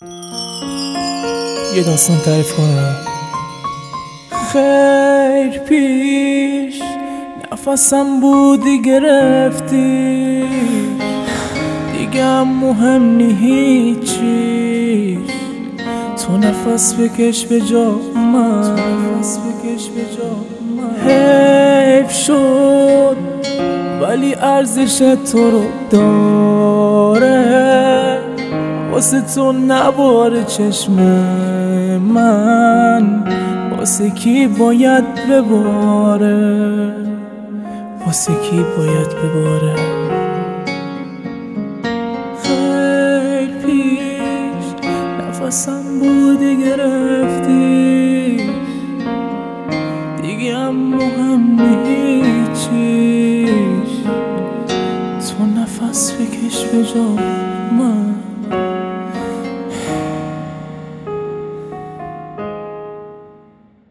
یه داستان تعریف کنم. خیر پیش نفسم بودی گرفتی، دیگه هم مهم نی هیچی. تو نفس بکش به جا من، حیف شد ولی ارزش تو رو داره. واسه تو نباره چشم من، واسه کی باید بباره، واسه کی باید بباره. خیلی پیش نفسم بودی گرفتی، دیگه هم مهم نیچی. تو نفس بکش به جا